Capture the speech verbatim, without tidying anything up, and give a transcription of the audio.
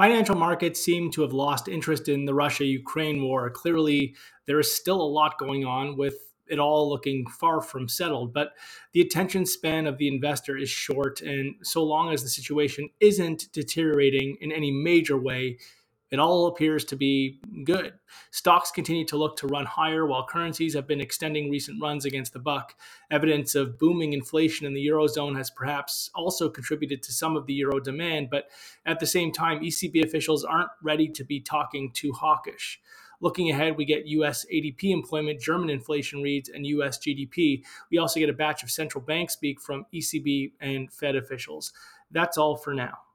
Financial markets seem to have lost interest in the Russia Ukraine war. Clearly, there is still a lot going on with it all looking far from settled, but the attention span of the investor is short. And so long as the situation isn't deteriorating in any major way, it all appears to be good. Stocks continue to look to run higher while currencies have been extending recent runs against the buck. Evidence of booming inflation in the Eurozone has perhaps also contributed to some of the euro demand, but at the same time, E C B officials aren't ready to be talking too hawkish. Looking ahead, we get U S A D P employment, German inflation reads, and U S G D P. We also get a batch of central bank speak from E C B and Fed officials. That's all for now.